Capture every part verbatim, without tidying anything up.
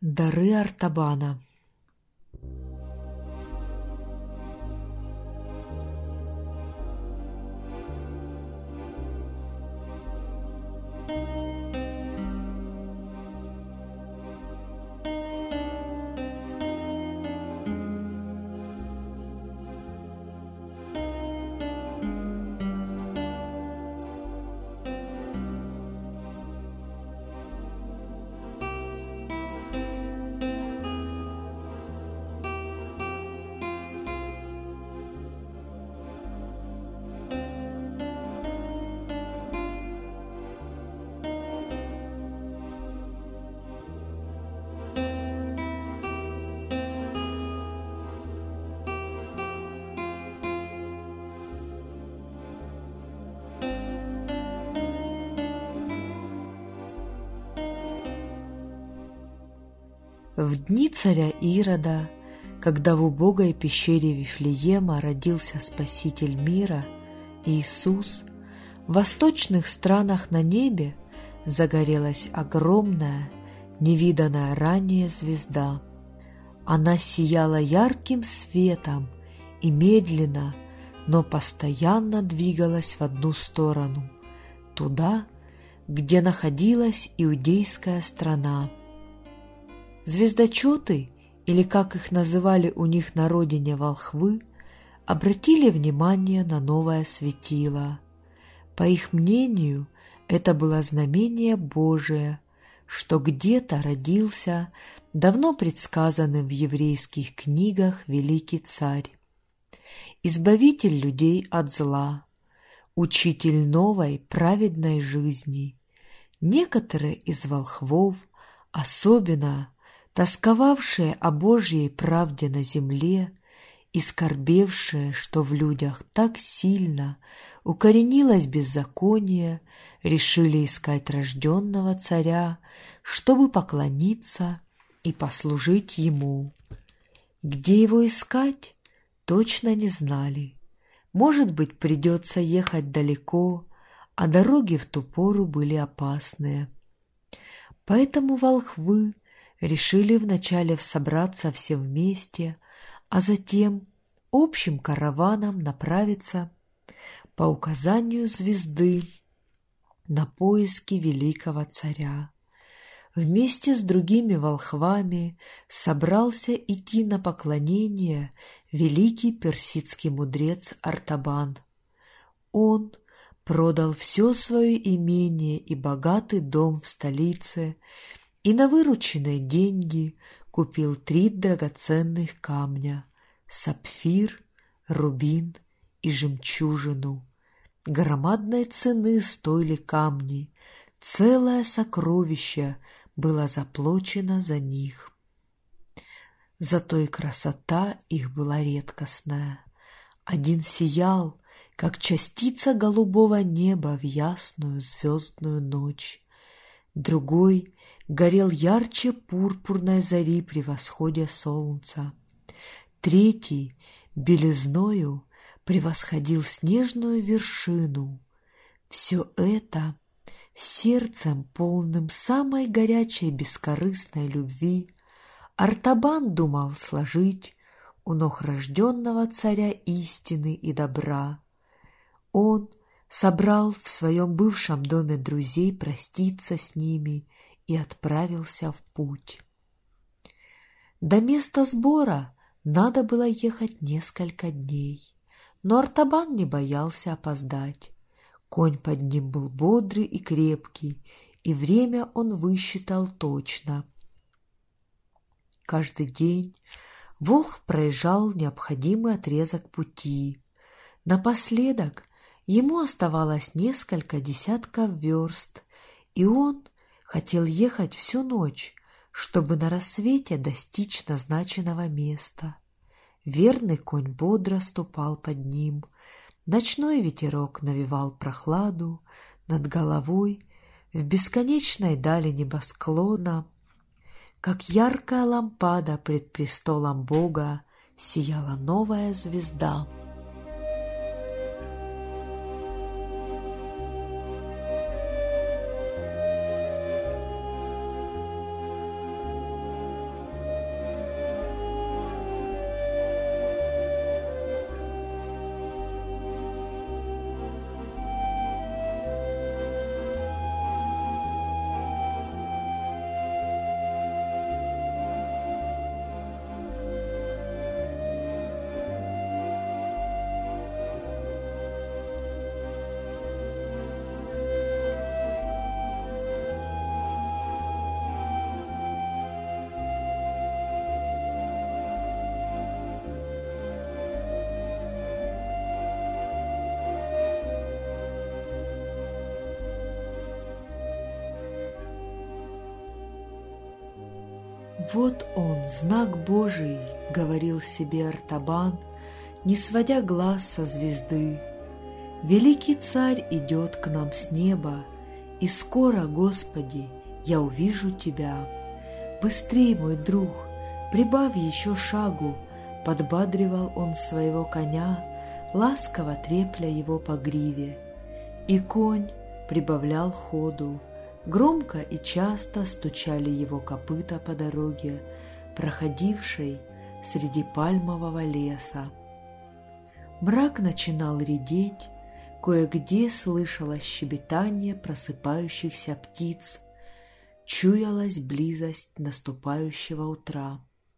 Дары Артабана. В дни царя Ирода, когда в убогой пещере Вифлеема родился Спаситель мира, Иисус, в восточных странах на небе загорелась огромная, невиданная ранее звезда. Она сияла ярким светом и медленно, но постоянно двигалась в одну сторону, туда, где находилась иудейская страна. Звездочеты, или как их называли у них на родине волхвы, обратили внимание на новое светило. По их мнению, это было знамение Божие, что где-то родился давно предсказанный в еврейских книгах великий царь, избавитель людей от зла, учитель новой праведной жизни. Некоторые из волхвов, особенно тосковавшие о Божьей правде на земле и скорбевшие, что в людях так сильно укоренилось беззаконие, решили искать рожденного царя, чтобы поклониться и послужить ему. Где его искать, точно не знали. Может быть, придется ехать далеко, а дороги в ту пору были опасные. Поэтому волхвы решили вначале собраться все вместе, а затем общим караваном направиться по указанию звезды на поиски великого царя. Вместе с другими волхвами собрался идти на поклонение великий персидский мудрец Артабан. Он продал все свое имение и богатый дом в столице и на вырученные деньги купил три драгоценных камня – сапфир, рубин и жемчужину. Громадной цены стоили камни, целое сокровище было заплачено за них. Зато и красота их была редкостная. Один сиял, как частица голубого неба в ясную звездную ночь, другой горел ярче пурпурной зари при восходе солнца, третий белизною превосходил снежную вершину. Все это сердцем, полным самой горячей бескорыстной любви, Артабан думал сложить у ног рожденного царя истины и добра. Он собрал в своем бывшем доме друзей проститься с ними и отправился в путь. До места сбора надо было ехать несколько дней, но Артабан не боялся опоздать. Конь под ним был бодрый и крепкий, и время он высчитал точно. Каждый день волхв проезжал необходимый отрезок пути. Напоследок ему оставалось несколько десятков верст, и он хотел ехать всю ночь, чтобы на рассвете достичь назначенного места. Верный конь бодро ступал под ним, ночной ветерок навевал прохладу над головой, в бесконечной дали небосклона, как яркая лампада пред престолом Бога, сияла новая звезда. «Вот он, знак Божий», — говорил себе Артабан, не сводя глаз со звезды. «Великий царь идет к нам с неба, и скоро, Господи, я увижу Тебя. Быстрей, мой друг, прибавь еще шагу», — подбадривал он своего коня, ласково трепля его по гриве. И конь прибавлял ходу. Громко и часто стучали его копыта по дороге, проходившей среди пальмового леса. Мрак начинал редеть, кое-где слышалось щебетание просыпающихся птиц, чуялась близость наступающего утра.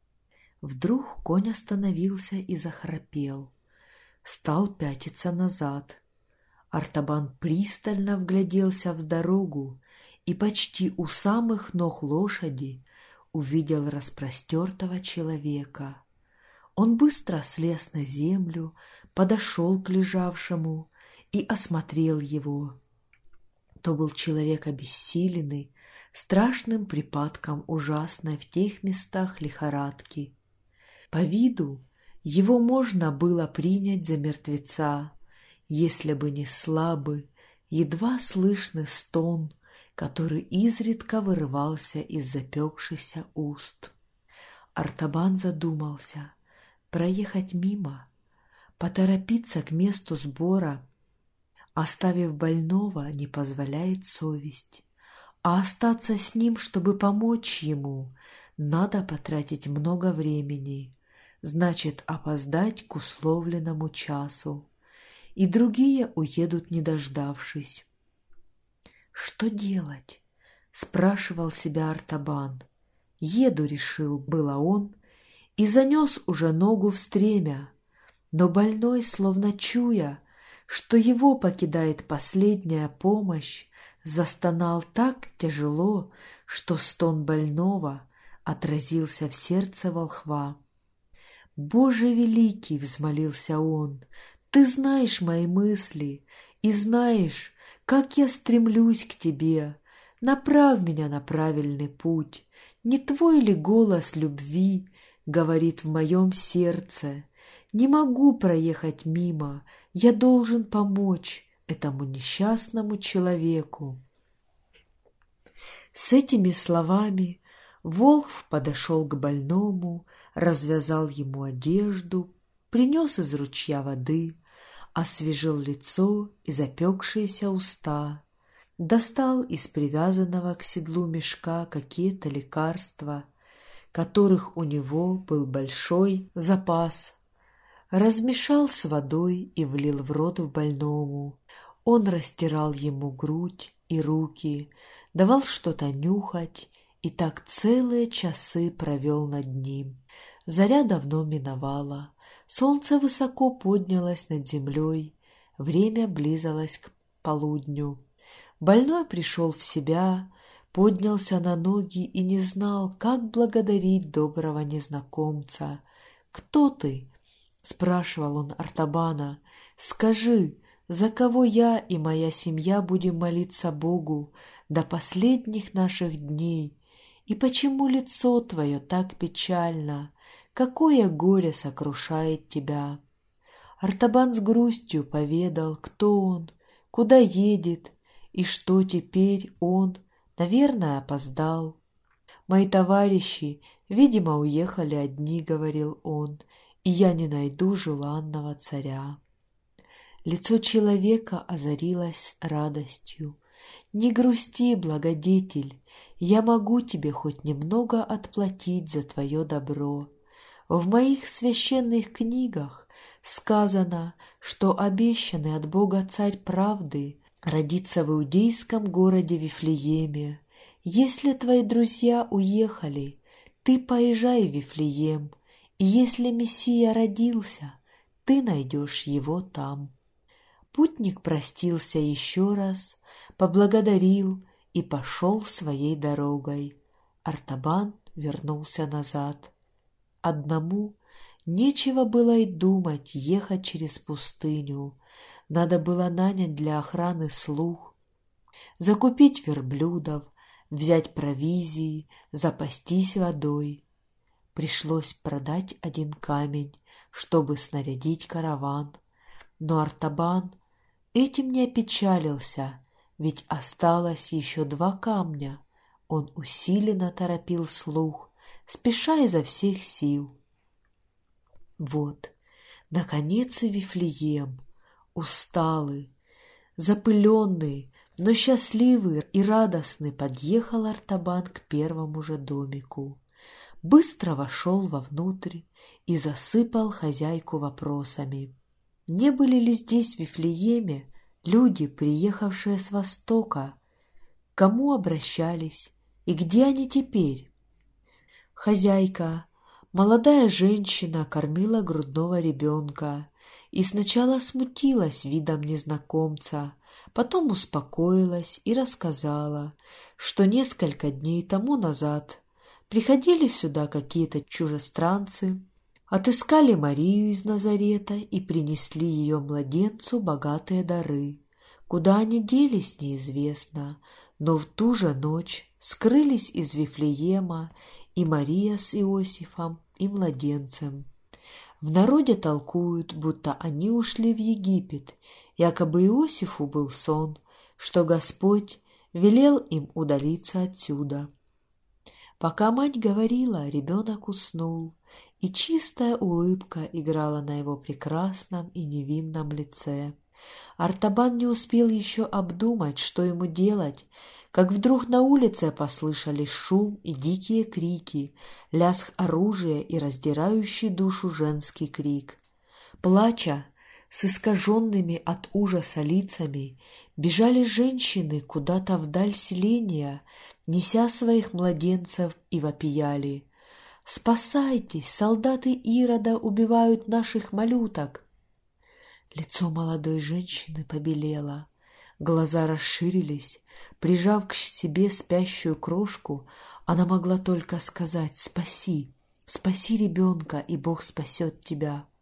Вдруг конь остановился и захрапел, стал пятиться назад. Артабан пристально вгляделся в дорогу и почти у самых ног лошади увидел распростертого человека. Он быстро слез на землю, подошел к лежавшему и осмотрел его. То был человек обессиленный, страшным припадком ужасной в тех местах лихорадки. По виду его можно было принять за мертвеца, если бы не слабый, едва слышный стон, который изредка вырывался из запекшихся уст. Артабан задумался: проехать мимо, поторопиться к месту сбора, оставив больного, не позволяет совесть, а остаться с ним, чтобы помочь ему, надо потратить много времени, значит опоздать к условленному часу, и другие уедут, не дождавшись. «Что делать?» — спрашивал себя Артабан. «Еду», — решил было он, и занес уже ногу в стремя, но больной, словно чуя, что его покидает последняя помощь, застонал так тяжело, что стон больного отразился в сердце волхва. «Боже великий!» — взмолился он. «Ты знаешь мои мысли и знаешь, как я стремлюсь к тебе. Направь меня на правильный путь. Не твой ли голос любви говорит в моем сердце? Не могу проехать мимо, я должен помочь этому несчастному человеку». С этими словами Волхв подошел к больному, развязал ему одежду, принес из ручья воды, освежил лицо и запекшиеся уста, достал из привязанного к седлу мешка какие-то лекарства, которых у него был большой запас, размешал с водой и влил в рот в больному. Он растирал ему грудь и руки, давал что-то нюхать, и так целые часы провел над ним. Заря давно миновала, солнце высоко поднялось над землей, время близилось к полудню. Больной пришел в себя, поднялся на ноги и не знал, как благодарить доброго незнакомца. «Кто ты?» — спрашивал он Артабана. «Скажи, за кого я и моя семья будем молиться Богу до последних наших дней? И почему лицо твое так печально? Какое горе сокрушает тебя?» Артабан с грустью поведал, кто он, куда едет, и что теперь он, наверное, опоздал. «Мои товарищи, видимо, уехали одни», — говорил он, — «и я не найду желанного царя». Лицо человека озарилось радостью. «Не грусти, благодетель, я могу тебе хоть немного отплатить за твое добро. В моих священных книгах сказано, что обещанный от Бога царь правды родится в иудейском городе Вифлееме. Если твои друзья уехали, ты поезжай в Вифлеем, и если Мессия родился, ты найдешь его там». Путник простился еще раз, поблагодарил и пошел своей дорогой. Артабан вернулся назад. Одному нечего было и думать ехать через пустыню. Надо было нанять для охраны слуг, закупить верблюдов, взять провизии, запастись водой. Пришлось продать один камень, чтобы снарядить караван. Но Артабан этим не опечалился, ведь осталось еще два камня. Он усиленно торопил слух, спеша изо всех сил. Вот, наконец, и Вифлеем, усталый, запыленный, но счастливый и радостный, подъехал Артабан к первому же домику. Быстро вошел вовнутрь и засыпал хозяйку вопросами. Не были ли здесь, в Вифлееме, люди, приехавшие с востока? К кому обращались и где они теперь? Хозяйка, молодая женщина, кормила грудного ребенка и сначала смутилась видом незнакомца, потом успокоилась и рассказала, что несколько дней тому назад приходили сюда какие-то чужестранцы, отыскали Марию из Назарета и принесли ее младенцу богатые дары. Куда они делись, неизвестно, но в ту же ночь скрылись из Вифлеема и Мария с Иосифом и младенцем. В народе толкуют, будто они ушли в Египет, якобы Иосифу был сон, что Господь велел им удалиться отсюда. Пока мать говорила, ребенок уснул, и чистая улыбка играла на его прекрасном и невинном лице. Артабан не успел еще обдумать, что ему делать, как вдруг на улице послышались шум и дикие крики, лязг оружия и раздирающий душу женский крик. Плача, с искаженными от ужаса лицами, бежали женщины куда-то вдаль селения, неся своих младенцев, и вопияли: «Спасайтесь, солдаты Ирода убивают наших малюток!» Лицо молодой женщины побелело, глаза расширились. Прижав к себе спящую крошку, она могла только сказать: «Спаси, спаси ребенка, и Бог спасет тебя».